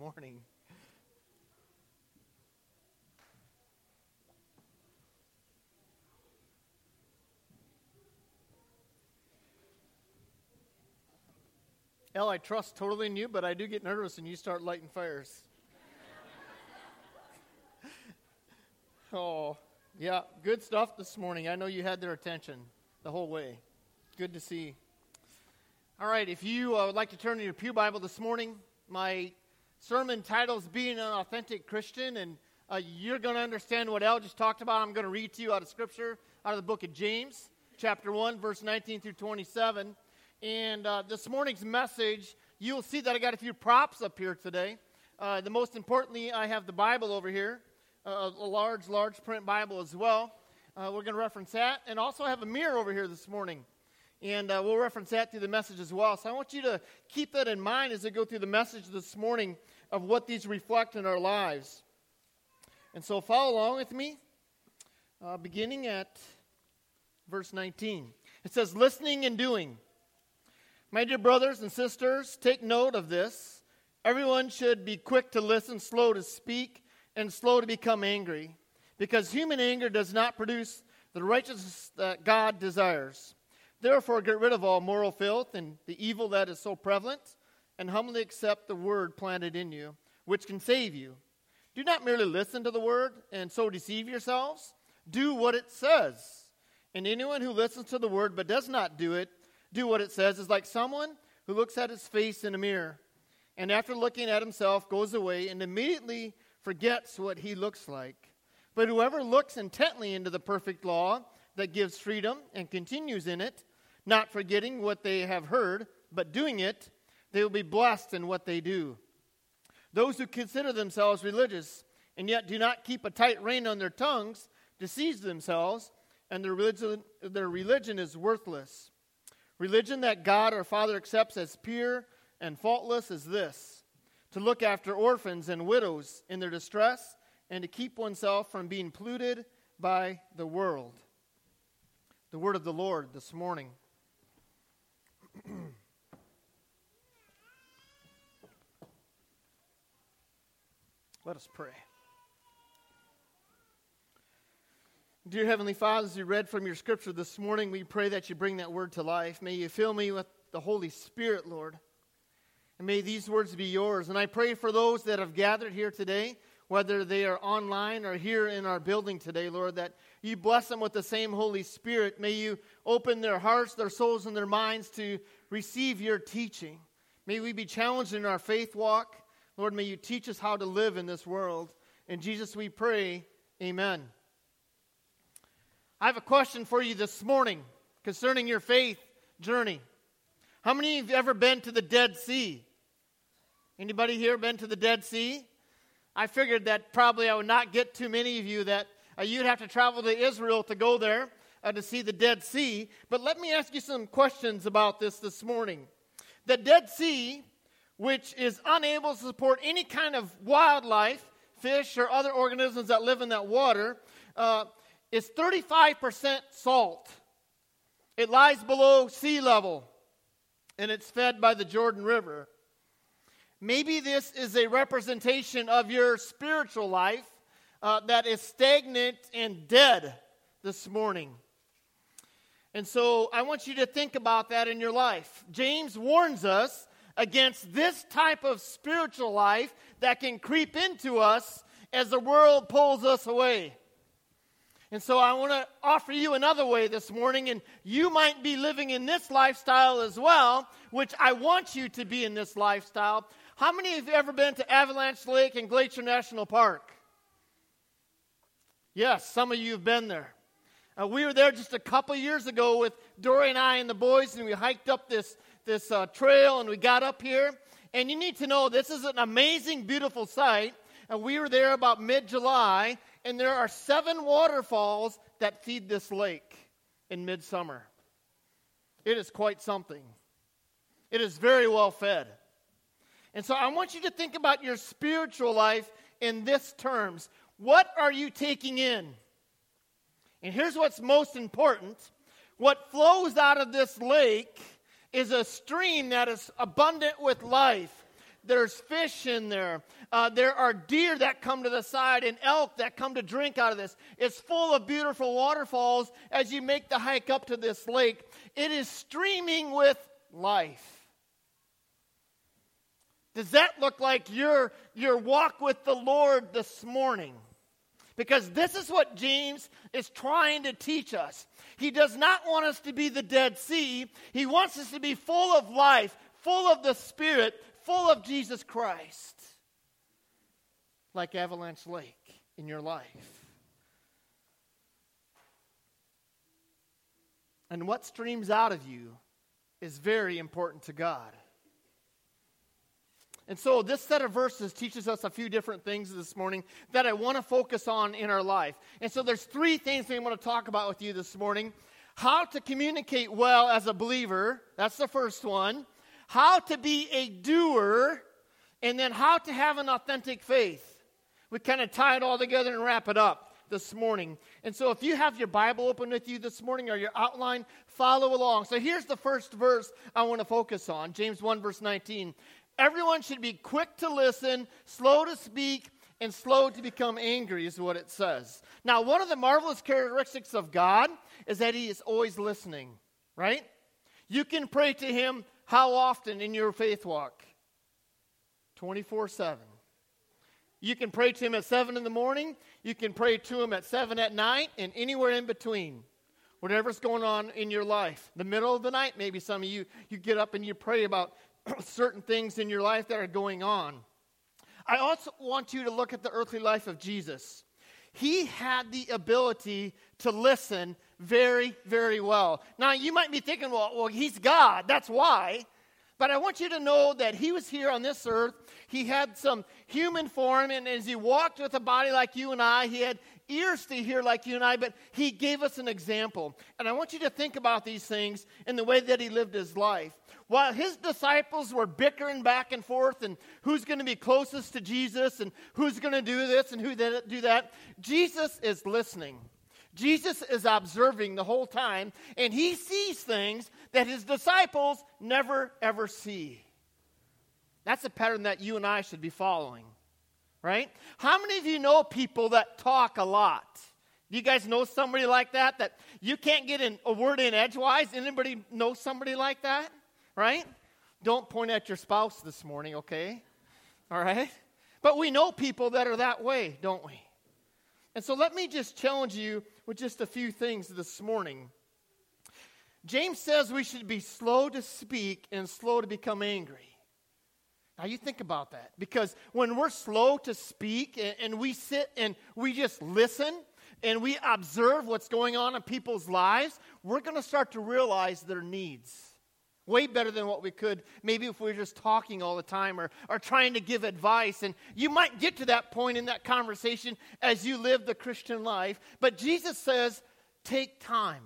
morning. Elle, I trust totally in you, but I do get nervous when you start lighting fires. Oh, yeah, good stuff this morning. I know you had their attention the whole way. Good to see. All right, if you would like to turn to your pew Bible this morning, my sermon title is Being an Authentic Christian, and you're going to understand what Elle just talked about. I'm going to read to you out of Scripture, out of the book of James, chapter 1, verse 19 through 27. And this morning's message, you'll see that I got a few props up here today. The most importantly, I have the Bible over here, a large print Bible as well. We're going to reference that. And also I have a mirror over here this morning. And we'll reference that through the message as well. So I want you to keep that in mind as I go through the message this morning of what these reflect in our lives. And so follow along with me, beginning at verse 19. It says, listening and doing. My dear brothers and sisters, take note of this. Everyone should be quick to listen, slow to speak, and slow to become angry, because human anger does not produce the righteousness that God desires. Therefore, get rid of all moral filth and the evil that is so prevalent, and humbly accept the word planted in you, which can save you. Do not merely listen to the word and so deceive yourselves. Do what it says. And anyone who listens to the word but does not do what it says is like someone who looks at his face in a mirror, and after looking at himself goes away and immediately forgets what he looks like. But whoever looks intently into the perfect law that gives freedom and continues in it, not forgetting what they have heard, but doing it, they will be blessed in what they do. Those who consider themselves religious and yet do not keep a tight rein on their tongues deceive themselves, and their religion is worthless. Religion that God our Father accepts as pure and faultless is this: to look after orphans and widows in their distress and to keep oneself from being polluted by the world. The word of the Lord this morning. Let us pray. Dear Heavenly Father, as we read from your scripture this morning, we pray that you bring that word to life. May you fill me with the Holy Spirit, Lord. And may these words be yours. And I pray for those that have gathered here today, whether they are online or here in our building today, Lord, that you bless them with the same Holy Spirit. May you open their hearts, their souls, and their minds to receive your teaching. May we be challenged in our faith walk. Lord, may you teach us how to live in this world. In Jesus we pray, amen. I have a question for you this morning concerning your faith journey. How many of you have ever been to the Dead Sea? Anybody here been to the Dead Sea? I figured that probably I would not get too many of you, that you'd have to travel to Israel to go there to see the Dead Sea. But let me ask you some questions about this morning. The Dead Sea, which is unable to support any kind of wildlife, fish or other organisms that live in that water, is 35% salt. It lies below sea level, and it's fed by the Jordan River. Maybe this is a representation of your spiritual life that is stagnant and dead this morning. And so I want you to think about that in your life. James warns us against this type of spiritual life that can creep into us as the world pulls us away. And so I want to offer you another way this morning, and you might be living in this lifestyle as well, which I want you to be in this lifestyle. How many of you ever been to Avalanche Lake and Glacier National Park? Yes, some of you have been there. We were there just a couple years ago with Dory and I and the boys, and we hiked up this trail, and we got up here. And you need to know this is an amazing, beautiful sight. And we were there about mid-July, and there are 7 waterfalls that feed this lake in midsummer. It is quite something. It is very well fed. And so I want you to think about your spiritual life in this terms. What are you taking in? And here's what's most important. What flows out of this lake is a stream that is abundant with life, There's fish in there. There are deer that come to the side and elk that come to drink out of this. It's full of beautiful waterfalls as you make the hike up to this lake. It is streaming with life. Does that look like your walk with the Lord this morning? Because this is what James is trying to teach us. He does not want us to be the Dead Sea. He wants us to be full of life, full of the Spirit, full of Jesus Christ. Like Avalanche Lake in your life. And what streams out of you is very important to God. And so this set of verses teaches us a few different things this morning that I want to focus on in our life. And so there's three things I want to talk about with you this morning. How to communicate well as a believer. That's the first one. How to be a doer. And then how to have an authentic faith. We kind of tie it all together and wrap it up this morning. And so if you have your Bible open with you this morning or your outline, follow along. So here's the first verse I want to focus on. James 1 verse 19. Everyone should be quick to listen, slow to speak, and slow to become angry is what it says. Now, one of the marvelous characteristics of God is that He is always listening, right? You can pray to Him how often in your faith walk? 24/7. You can pray to Him at 7 in the morning. You can pray to Him at 7 at night and anywhere in between. Whatever's going on in your life. The middle of the night, maybe some of you get up and you pray about certain things in your life that are going on. I also want you to look at the earthly life of Jesus. He had the ability to listen very, very well. Now, you might be thinking, well, He's God. That's why. But I want you to know that He was here on this earth. He had some human form, and as He walked with a body like you and I, He had ears to hear like you and I, but He gave us an example. And I want you to think about these things in the way that He lived His life. While His disciples were bickering back and forth and who's going to be closest to Jesus and who's going to do this and who do that, Jesus is listening. Jesus is observing the whole time, and He sees things that His disciples never, ever see. That's a pattern that you and I should be following, right? How many of you know people that talk a lot? Do you guys know somebody like that you can't get a word in edgewise? Anybody know somebody like that, right? Don't point at your spouse this morning, okay? All right? But we know people that are that way, don't we? And so let me just challenge you with just a few things this morning. James says we should be slow to speak and slow to become angry. Now you think about that. Because when we're slow to speak and we sit and we just listen and we observe what's going on in people's lives, we're going to start to realize their needs. Way better than what we could maybe if we were just talking all the time or trying to give advice. And you might get to that point in that conversation as you live the Christian life. But Jesus says, take time.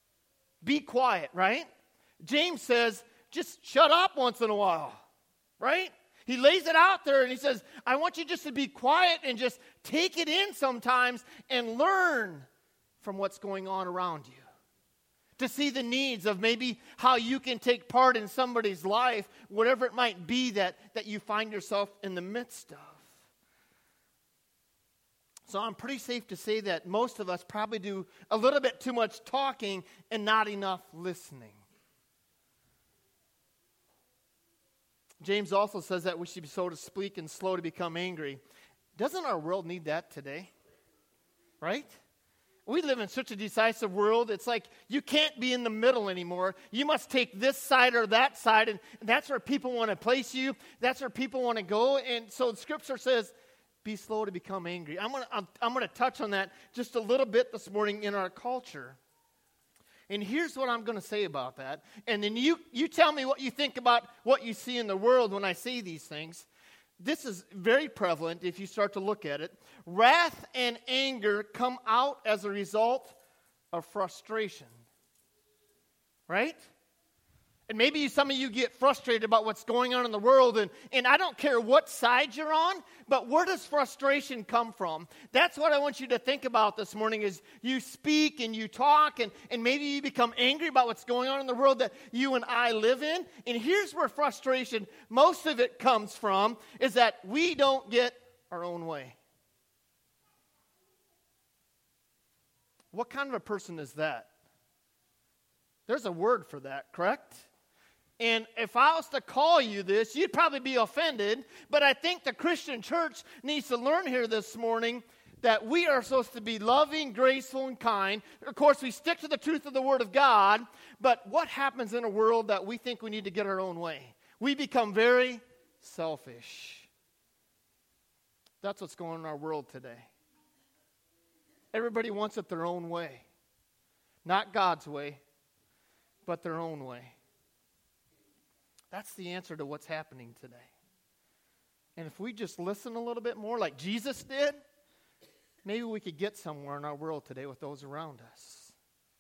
Be quiet, right? James says, just shut up once in a while, right? He lays it out there and he says, I want you just to be quiet and just take it in sometimes and learn from what's going on around you. To see the needs of maybe how you can take part in somebody's life, whatever it might be that you find yourself in the midst of. So I'm pretty safe to say that most of us probably do a little bit too much talking and not enough listening. James also says that we should be slow to speak and slow to become angry. Doesn't our world need that today? Right? We live in such a decisive world. It's like you can't be in the middle anymore. You must take this side or that side, and that's where people want to place you. That's where people want to go. And so the Scripture says, be slow to become angry. I'm going to touch on that just a little bit this morning in our culture. And here's what I'm going to say about that. And then you tell me what you think about what you see in the world when I say these things. This is very prevalent if you start to look at it. Wrath and anger come out as a result of frustration. Right? And maybe some of you get frustrated about what's going on in the world, and I don't care what side you're on, but where does frustration come from? That's what I want you to think about this morning is you speak and you talk, and maybe you become angry about what's going on in the world that you and I live in. And here's where frustration, most of it comes from, is that we don't get our own way. What kind of a person is that? There's a word for that, correct? And if I was to call you this, you'd probably be offended. But I think the Christian church needs to learn here this morning that we are supposed to be loving, graceful, and kind. Of course, we stick to the truth of the Word of God. But what happens in a world that we think we need to get our own way? We become very selfish. That's what's going on in our world today. Everybody wants it their own way. Not God's way, but their own way. That's the answer to what's happening today. And if we just listen a little bit more like Jesus did, maybe we could get somewhere in our world today with those around us.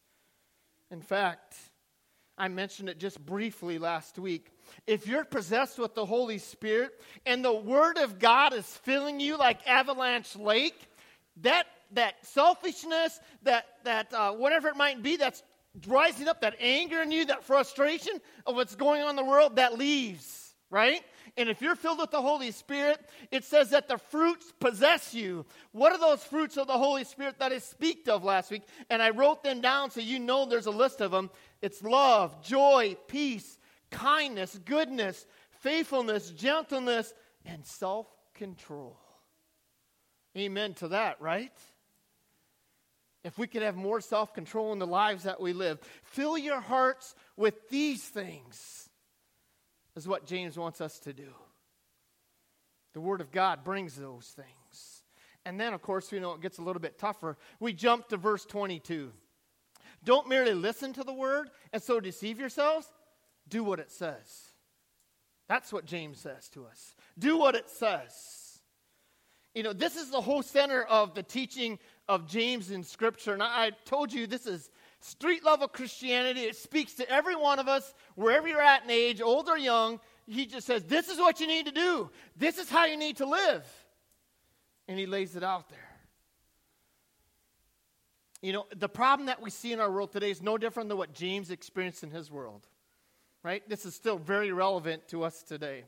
In fact, I mentioned it just briefly last week. If you're possessed with the Holy Spirit and the Word of God is filling you like Avalanche Lake, that selfishness, that whatever it might be, that's rising up, that anger in you, that frustration of what's going on in the world, that leaves, right? And if you're filled with the Holy Spirit, it says that the fruits possess you. What are those fruits of the Holy Spirit that I speak of last week? And I wrote them down so you know there's a list of them. It's love, joy, peace, kindness, goodness, faithfulness, gentleness, and self-control. Amen to that, right? If we could have more self-control in the lives that we live. Fill your hearts with these things is what James wants us to do. The Word of God brings those things. And then, of course, we know it gets a little bit tougher. We jump to verse 22. Don't merely listen to the Word and so deceive yourselves. Do what it says. That's what James says to us. Do what it says. You know, this is the whole center of the teaching of James in Scripture. And I told you this is street-level Christianity. It speaks to every one of us, wherever you're at in age, old or young. He just says, this is what you need to do. This is how you need to live. And he lays it out there. You know, the problem that we see in our world today is no different than what James experienced in his world. Right? This is still very relevant to us today.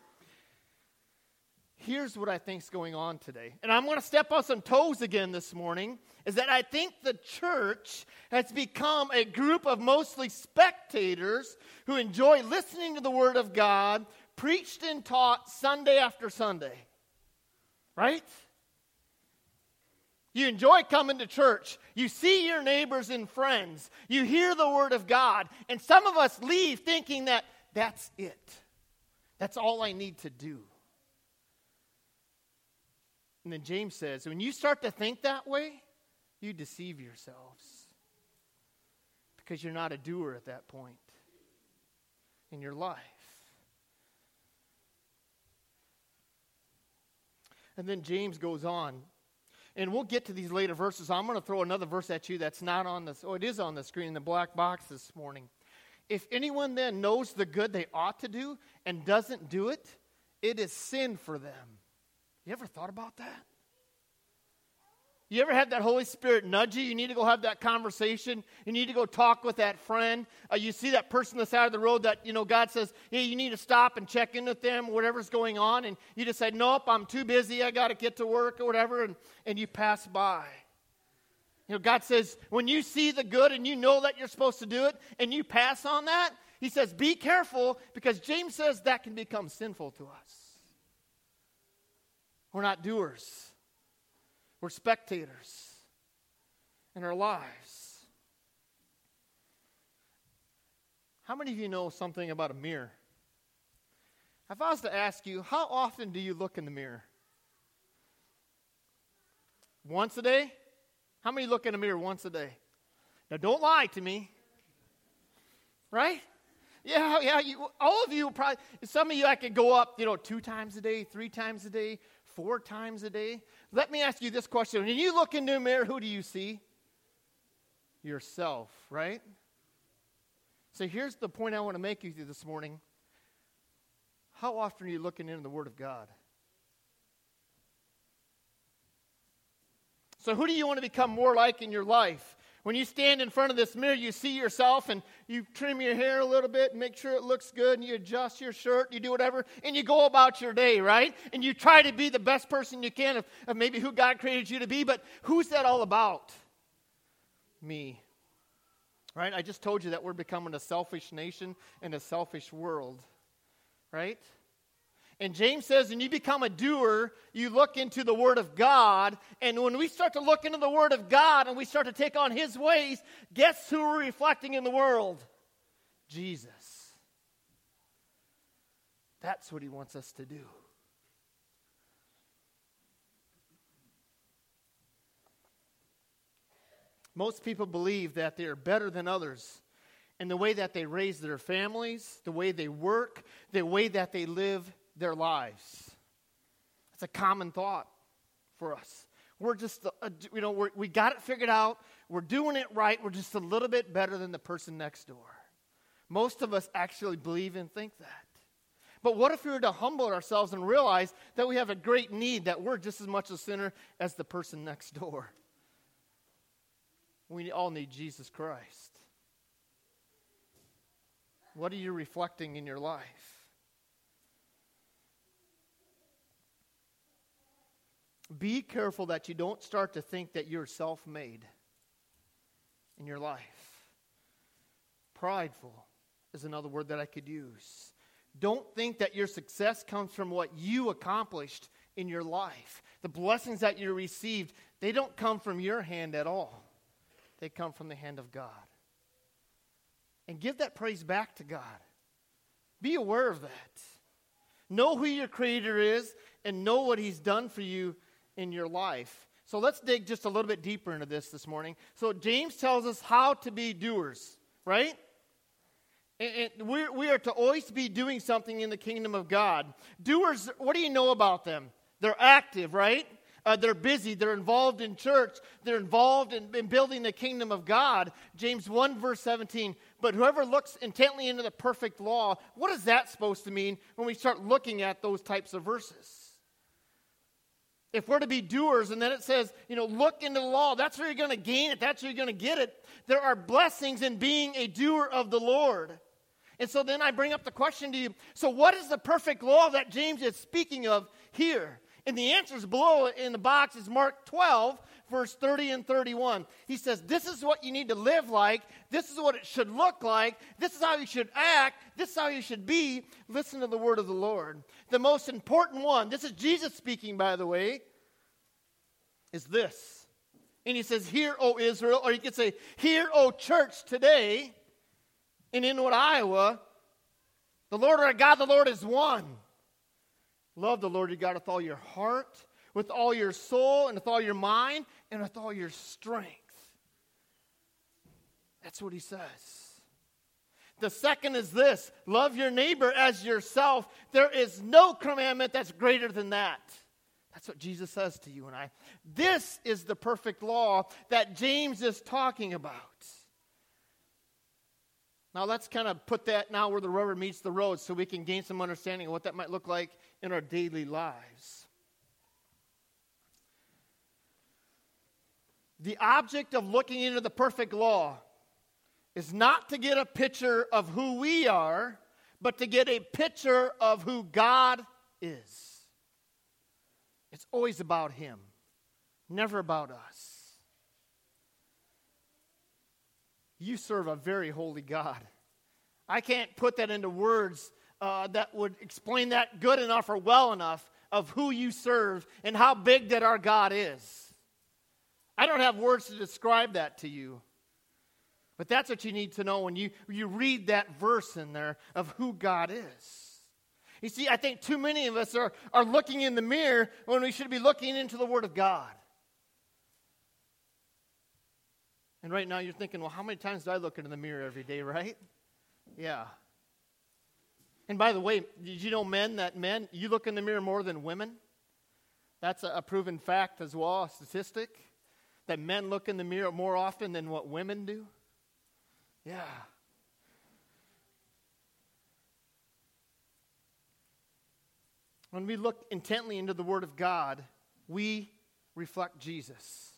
Here's what I think is going on today. And I'm going to step on some toes again this morning, is that I think the church has become a group of mostly spectators who enjoy listening to the Word of God, preached and taught Sunday after Sunday. Right? You enjoy coming to church. You see your neighbors and friends. You hear the Word of God. And some of us leave thinking that that's it. That's all I need to do. And then James says, when you start to think that way, you deceive yourselves. Because you're not a doer at that point in your life. And then James goes on. And we'll get to these later verses. I'm going to throw another verse at you that's not on this. Oh, it is on the screen in the black box this morning. If anyone then knows the good they ought to do and doesn't do it, it is sin for them. You ever thought about that? You ever had that Holy Spirit nudge you? You need to go have that conversation. You need to go talk with that friend. You see that person on the side of the road that, God says, hey, you need to stop and check in with them, whatever's going on. And you just say, nope, I'm too busy. I got to get to work or whatever. And you pass by. God says, when you see the good and you know that you're supposed to do it and you pass on that, he says, be careful, because James says that can become sinful to us. We're not doers. We're spectators in our lives. How many of you know something about a mirror? If I was to ask you, how often do you look in the mirror? Once a day? How many look in the mirror once a day? Now, don't lie to me. Right? Yeah, all of you probably, some of you I could go up, 2 times a day, 3 times a day, 4 times a day. Let me ask you this question. When you look into a mirror, who do you see? Yourself, right? So here's the point I want to make with you this morning. How often are you looking into the Word of God? So who do you want to become more like in your life? When you stand in front of this mirror, you see yourself and you trim your hair a little bit and make sure it looks good and you adjust your shirt, you do whatever, and you go about your day, right? And you try to be the best person you can of maybe who God created you to be, but who's that all about? Me. Right? I just told you that we're becoming a selfish nation and a selfish world. Right? And James says, when you become a doer, you look into the Word of God. And when we start to look into the Word of God and we start to take on His ways, guess who we're reflecting in the world? Jesus. That's what He wants us to do. Most people believe that they are better than others in the way that they raise their families, the way they work, the way that they live their lives. It's a common thought for us. We're just, we got it figured out. We're doing it right. We're just a little bit better than the person next door. Most of us actually believe and think that. But what if we were to humble ourselves and realize that we have a great need, that we're just as much a sinner as the person next door? We all need Jesus Christ. What are you reflecting in your life? Be careful that you don't start to think that you're self-made in your life. Prideful is another word that I could use. Don't think that your success comes from what you accomplished in your life. The blessings that you received, they don't come from your hand at all. They come from the hand of God. And give that praise back to God. Be aware of that. Know who your Creator is and know what He's done for you in your life. So let's dig just a little bit deeper into this morning. So James tells us how to be doers, right? And we are to always be doing something in the kingdom of God. Doers, what do you know about them? They're active, right? They're busy. They're involved in church. They're involved in building the kingdom of God. James 1 verse 17. But whoever looks intently into the perfect law, what is that supposed to mean when we start looking at those types of verses? If we're to be doers, and then it says, look into the law, that's where you're going to gain it. That's where you're going to get it. There are blessings in being a doer of the Lord. And so then I bring up the question to you, so what is the perfect law that James is speaking of here? And the answers below in the box is Mark 12, verse 30 and 31. He says, this is what you need to live like. This is what it should look like. This is how you should act. This is how you should be. Listen to the word of the Lord. The most important one, this is Jesus speaking, by the way, is this. And he says, hear, O Israel, or you could say, hear, O church, today in Inwood, Iowa, the Lord our God, the Lord is one. Love the Lord your God with all your heart, with all your soul, and with all your mind, and with all your strength. That's what he says. The second is this: love your neighbor as yourself. There is no commandment that's greater than that. That's what Jesus says to you and I. This is the perfect law that James is talking about. Now let's kind of put that now where the rubber meets the road so we can gain some understanding of what that might look like in our daily lives. The object of looking into the perfect law is not to get a picture of who we are, but to get a picture of who God is. It's always about Him, never about us. You serve a very holy God. I can't put that into words that would explain that good enough or well enough of who you serve and how big that our God is. I don't have words to describe that to you. But that's what you need to know when you read that verse in there of who God is. You see, I think too many of us are looking in the mirror when we should be looking into the Word of God. And right now you're thinking, well, how many times do I look into the mirror every day, right? Yeah. And by the way, did you know men, you look in the mirror more than women? That's a proven fact as well, a statistic, that men look in the mirror more often than what women do. Yeah. When we look intently into the Word of God, we reflect Jesus.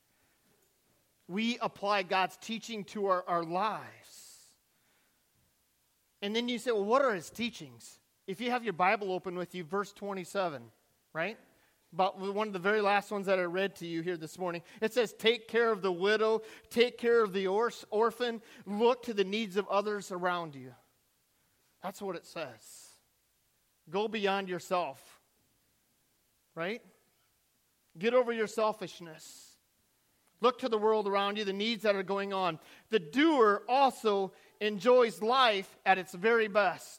We apply God's teaching to our lives. And then you say, well, what are His teachings? If you have your Bible open with you, verse 27, right? About one of the very last ones that I read to you here this morning. It says, take care of the widow, take care of the orphan, look to the needs of others around you. That's what it says. Go beyond yourself, right? Get over your selfishness. Look to the world around you, the needs that are going on. The doer also enjoys life at its very best.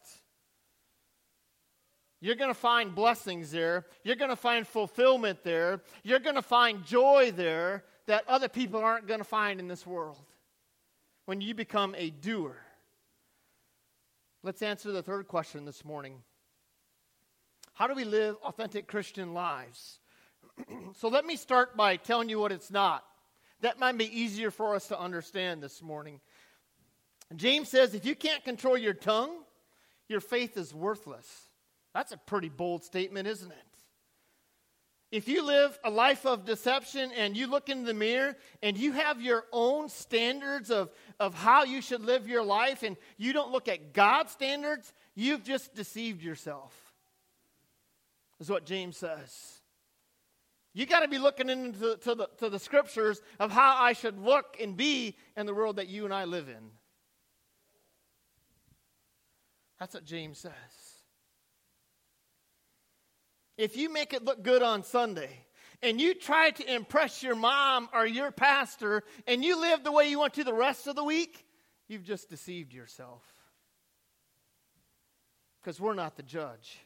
You're going to find blessings there. You're going to find fulfillment there. You're going to find joy there that other people aren't going to find in this world when you become a doer. Let's answer the third question this morning. How do we live authentic Christian lives? So let me start by telling you what it's not. That might be easier for us to understand this morning. James says, if you can't control your tongue, your faith is worthless. That's a pretty bold statement, isn't it? If you live a life of deception and you look in the mirror and you have your own standards of how you should live your life and you don't look at God's standards, you've just deceived yourself, is what James says. You got to be looking into the scriptures of how I should look and be in the world that you and I live in. That's what James says. If you make it look good on Sunday and you try to impress your mom or your pastor and you live the way you want to the rest of the week, you've just deceived yourself. Because we're not the judge.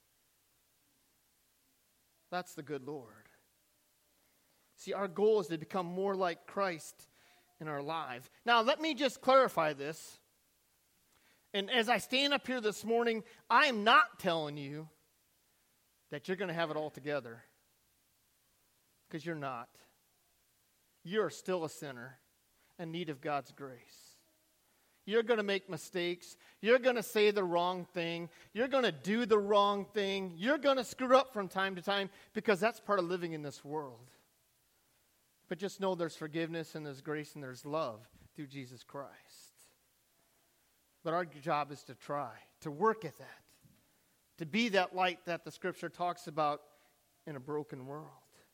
That's the good Lord. See, our goal is to become more like Christ in our lives. Now, let me just clarify this. And as I stand up here this morning, I am not telling you that you're going to have it all together. Because you're not. You're still a sinner in need of God's grace. You're going to make mistakes. You're going to say the wrong thing. You're going to do the wrong thing. You're going to screw up from time to time because that's part of living in this world. But just know there's forgiveness and there's grace and there's love through Jesus Christ. But our job is to try, to work at that, to be that light that the Scripture talks about in a broken world.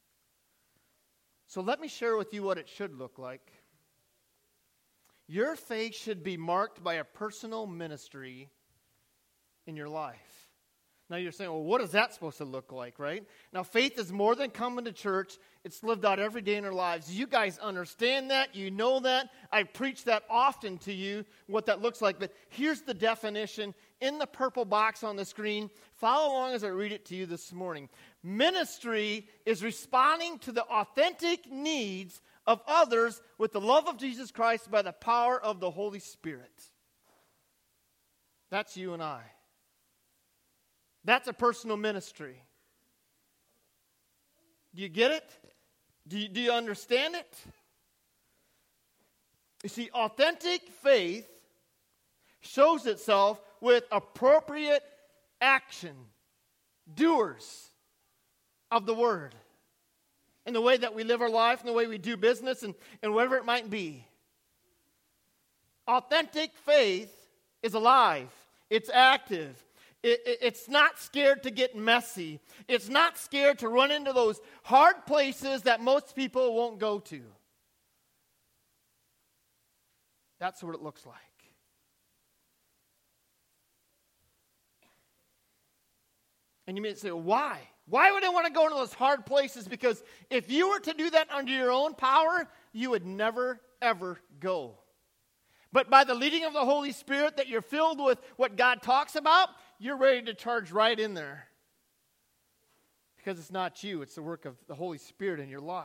So let me share with you what it should look like. Your faith should be marked by a personal ministry in your life. Now you're saying, well, what is that supposed to look like, right? Now faith is more than coming to church. It's lived out every day in our lives. You guys understand that. You know that. I preach that often to you, what that looks like. But here's the definition in the purple box on the screen. Follow along as I read it to you this morning. Ministry is responding to the authentic needs of others with the love of Jesus Christ by the power of the Holy Spirit. That's you and I. That's a personal ministry. Do you get it? Do you understand it? You see, authentic faith shows itself with appropriate action. Doers of the word. In the way that we live our life, in the way we do business, and whatever it might be. Authentic faith is alive. It's active. It's not scared to get messy. It's not scared to run into those hard places that most people won't go to. That's what it looks like. And you may say, why? Why would I want to go into those hard places? Because if you were to do that under your own power, you would never, ever go. But by the leading of the Holy Spirit, that you're filled with what God talks about, you're ready to charge right in there. Because it's not you, it's the work of the Holy Spirit in your life.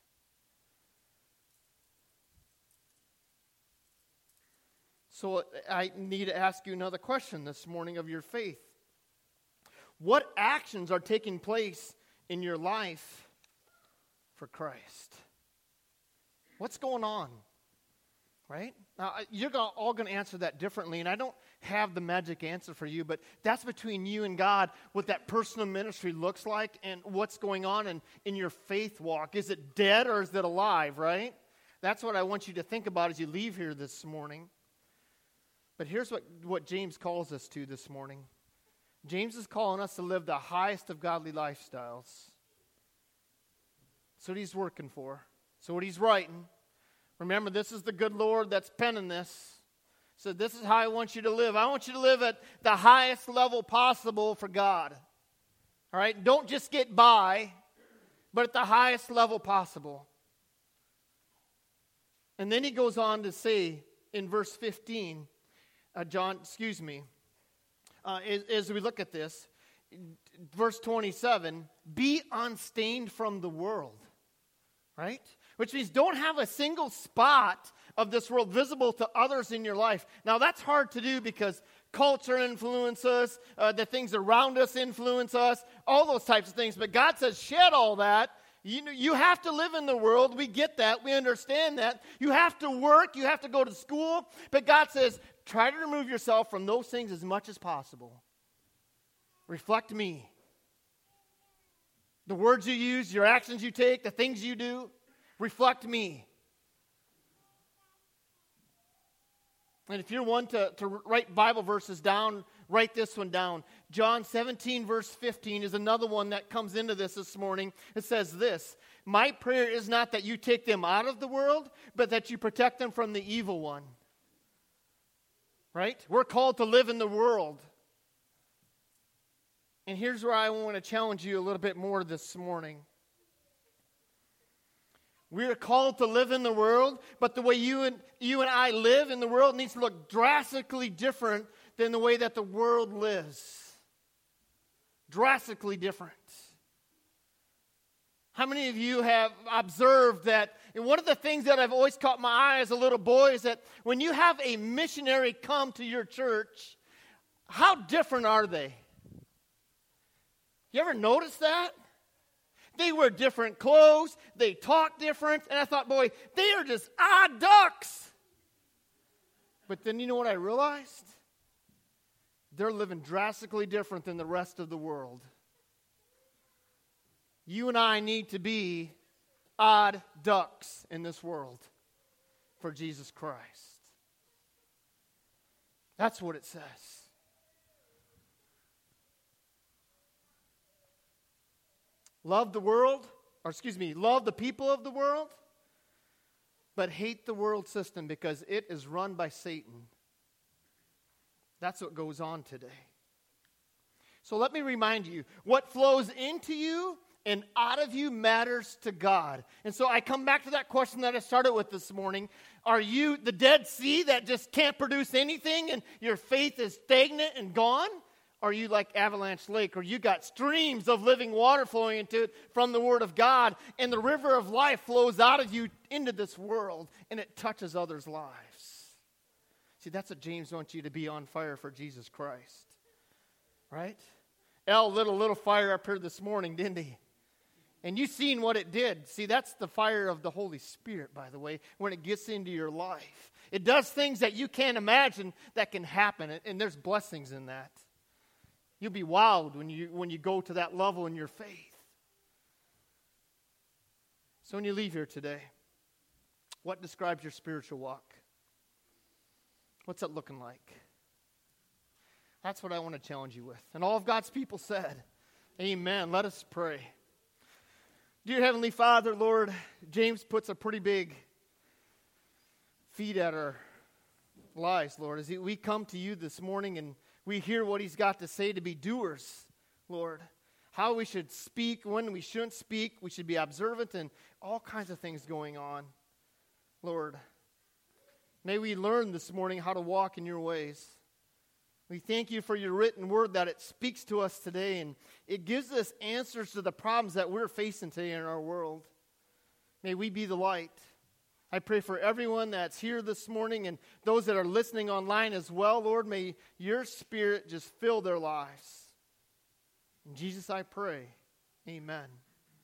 So I need to ask you another question this morning of your faith. What actions are taking place in your life for Christ? What's going on? Right? Now, you're all going to answer that differently, and I don't have the magic answer for you, but that's between you and God, what that personal ministry looks like and what's going on in your faith walk. Is it dead or is it alive, right? That's what I want you to think about as you leave here this morning. But here's what James calls us to this morning. James is calling us to live the highest of godly lifestyles. That's what he's working for. So what he's writing. Remember, this is the good Lord that's penning this. So this is how I want you to live. I want you to live at the highest level possible for God. All right? Don't just get by, but at the highest level possible. And then he goes on to say in verse 15, as we look at this, verse 27, be unstained from the world. Right? Which means don't have a single spot of this world visible to others in your life. Now, that's hard to do because culture influences us, the things around us influence us, all those types of things. But God says, shed all that. You have to live in the world. We get that. We understand that. You have to work. You have to go to school. But God says, try to remove yourself from those things as much as possible. Reflect me. The words you use, your actions you take, the things you do, reflect me. And if you're one to write Bible verses down, write this one down. John 17, verse 15 is another one that comes into this morning. It says this, my prayer is not that you take them out of the world, but that you protect them from the evil one. Right? We're called to live in the world. And here's where I want to challenge you a little bit more this morning. We are called to live in the world, but the way you and I live in the world needs to look drastically different than the way that the world lives. Drastically different. How many of you have observed that, and one of the things that I've always caught my eye as a little boy is that when you have a missionary come to your church, how different are they? You ever notice that? They wear different clothes. They talk different. And I thought, boy, they are just odd ducks. But then you know what I realized? They're living drastically different than the rest of the world. You and I need to be odd ducks in this world for Jesus Christ. That's what it says. Love the people of the world, but hate the world system because it is run by Satan. That's what goes on today. So let me remind you, what flows into you and out of you matters to God. And so I come back to that question that I started with this morning. Are you the Dead Sea that just can't produce anything and your faith is stagnant and gone? Are you like Avalanche Lake, or you got streams of living water flowing into it from the Word of God, and the river of life flows out of you into this world, and it touches others' lives? See, that's what James wants you to be, on fire for Jesus Christ. Right? El lit a little fire up here this morning, didn't he? And you seen what it did. See, that's the fire of the Holy Spirit, by the way, when it gets into your life. It does things that you can't imagine that can happen, and there's blessings in that. You'll be wowed when you go to that level in your faith. So when you leave here today, what describes your spiritual walk? What's it looking like? That's what I want to challenge you with. And all of God's people said, amen. Let us pray. Dear Heavenly Father, Lord, James puts a pretty big feed at our lives, Lord, as we come to you this morning and we hear what he's got to say, to be doers, Lord. How we should speak, when we shouldn't speak. We should be observant, and all kinds of things going on. Lord, may we learn this morning how to walk in your ways. We thank you for your written word, that it speaks to us today, and it gives us answers to the problems that we're facing today in our world. May we be the light. I pray for everyone that's here this morning and those that are listening online as well, Lord. May your Spirit just fill their lives. In Jesus I pray, amen.